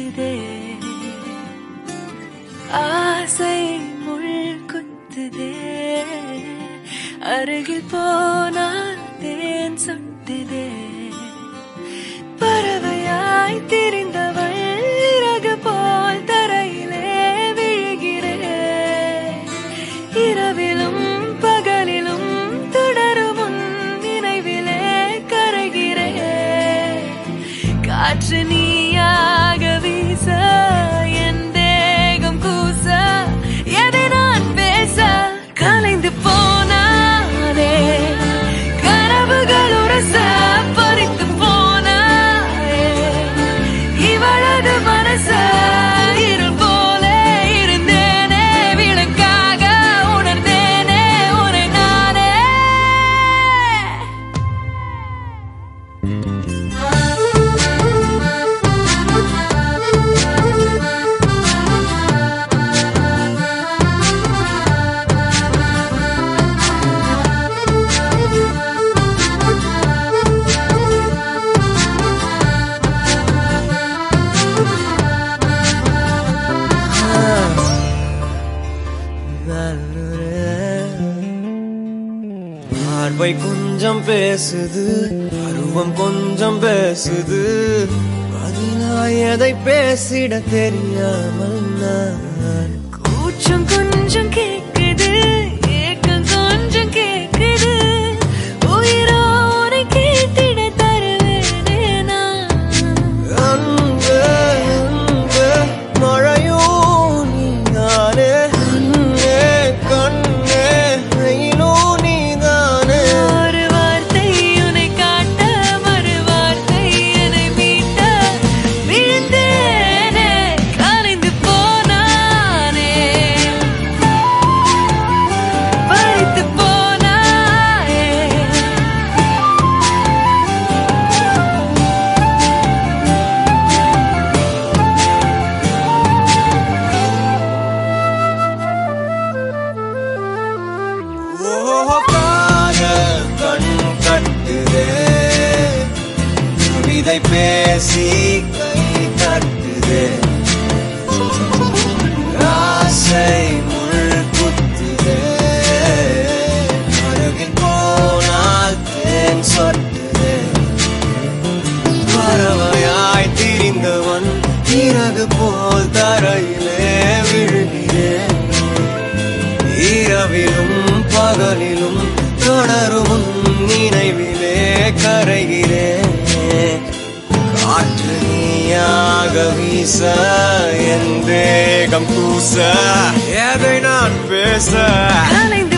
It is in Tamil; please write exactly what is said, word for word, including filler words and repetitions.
சுத்துதே ஆசை முள் குத்துதே அருகில் போனால் தேன் சொட்டுதே பறவையாய் திரிந்தவள் இறகு போல் தரையிலே விழுகிறேன் இரவிலும் பகலிலும் தொடரும் உன் நினைவிலே கரைகிறேன் காற்று நீயாக வீச என் தேகம் கூச எதை நான் பேச கலைந்து போனானே கனவுகள் உரச பறித்து போனாயே இவளது மனச இருள் போல இருந்தேனே விளக்காக உணர்ந்தேனே உன்னை நானே பார்வை கொஞ்சம் பேசுது பருவம் கொஞ்சம் பேசுது பதிலாய் எதை பேசிட தெரியாமல் நான் கூச்சம் கொஞ்சம் கேக்குது ஏக்கம் கொஞ்சம் கேக்குது உயிரோரை கேட்டிட தருவேனே நான் அன்பே அன்பே மழையோ நீதானே கண்ணே கண்ணே வெயிலோ நீதானே ஒரு வார்த்தை உன்னை காட்ட மறு வார்த்தை என்னை மீட்ட விழுந்தேனே கலைந்து போனானே பறித்து போனாயே ஓ காதல் கண் கட்டுதே கவிதை பேசி கை தட்டுதே ஆசை முள் குத்துதே அருகில் போனால் தேன் சொட்டுதே பறவையாய் திரிந்தவன் இறகு போல் தரையிலே விழுகிறேன் இரவிலும் பகலிலும் தொடரும் உன் நினைவிலே கரைகிறேன் காற்று நீயாக வீச என் தேகம் கூச எதை நான் பேச கலைந்து